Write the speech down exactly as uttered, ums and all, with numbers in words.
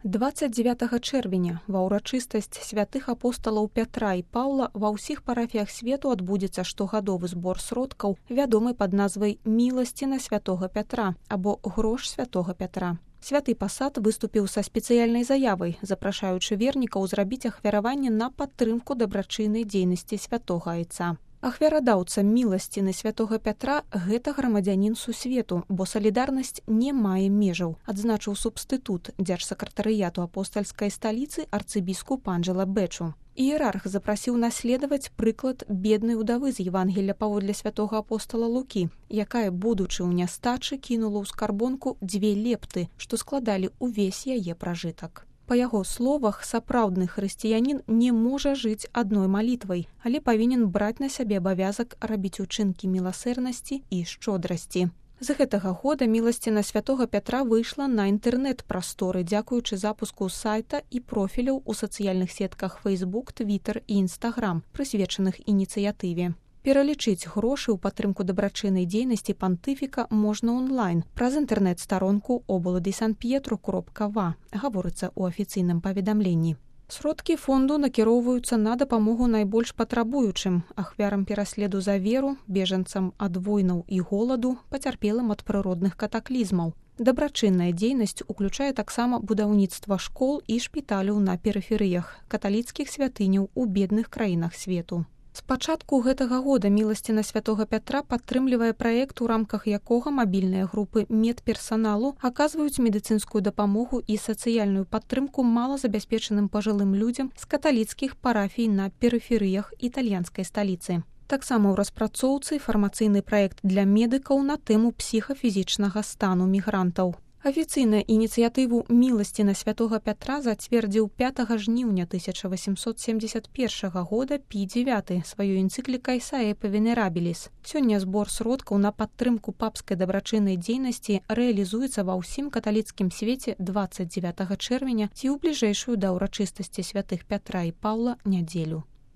двадцать девятага чэрвеня ва ўрачыстасць святых апосталаў Пятра і Паўла ва ўсіх парафіях свету адбудзецца штогадовы збор сродкаў, вядомы пад назвай «Міласціна святога Пятра» або «Грош святога Пятра». Святы пасад выступіў са спецыяльнай заявай, запрашаючы вернікаў зрабіць ахвяраванне на падтрымку дабрачыннай дзейнасці святога айца. Ахвярадаўца міласціны святога Пятра – гэта грамадзянін сусвету, бо салідарнасць не мае межаў, адзначыў субстытут дзяржсакратарыяту апостальскай сталіцы арцыбіскуп Анджела Бэчу. Іерарх запрасіў наследаваць прыклад беднай удавы з Евангелля паводле святога апостала Лукі, якая, будучы ў нястачы, кінула ў скарбонку дзве лепты, што складалі ўвесь яе пражытак. Па яго словах, сапраўдны хрысціянін не можа жыць адной малітвай, але павінен браць на сябе абавязак рабіць учынкі міласэрнасці і шчодрасці. З гэтага года міласціна святога Пятра выйшла на інтэрнэт-прасторы, дзякуючы запуску сайта і профіляў у сацыяльных сетках Facebook, Twitter і Instagram, прысвечаных ініцыятыве. Пералічыць грошы ў падтрымку дабрачыннай дзейнасці пантыфіка можна онлайн праз інтэрнэт-старонку обола ди Сан-П'етру кропка ва, гаворыцца ў афіцыйным паведамленні. Сродкі фонду накіроўваюцца на дапамогу найбольш патрабуючым, ахвярам пераследу за веру, бежанцам ад войнаў і голаду, пацярпелым ад прыродных катаклізмаў. Дабрачынная дзейнасць уключае таксама будаўніцтва школ і шпіталяў на перыферыях, каталіцкіх святыняў у бедных краінах свету. З пачатку гэтага года міласціна святога Пятра падтрымлівае праект, у рамках якога мабільныя групы медперсаналу аказваюць медыцынскую дапамогу і сацыяльную падтрымку малазабяспечаным пажылым людзям з каталіцкіх парафій на перыферыях італьянскай сталіцы. Таксама ў распрацоўцы фармацыйны праект для медыкаў на тэму псіхафізічнага стану мігрантаў. Афіцыйна ініцыятыву «Міласціна святога Пятра» зацвердзіў пятага жніўня тысяча васемсот семдзесят першага года Пі дзевяты сваёй энцыклікай «Саэпе Венерабіліс». Сёння збор сродкаў на падтрымку папскай дабрачыннай дзейнасці рэалізуецца ва ўсім каталіцкім свеце двадцать девятага чэрвеня ці ў бліжэйшую да ўрачыстасці святых Пятра і Паўла нядзелю.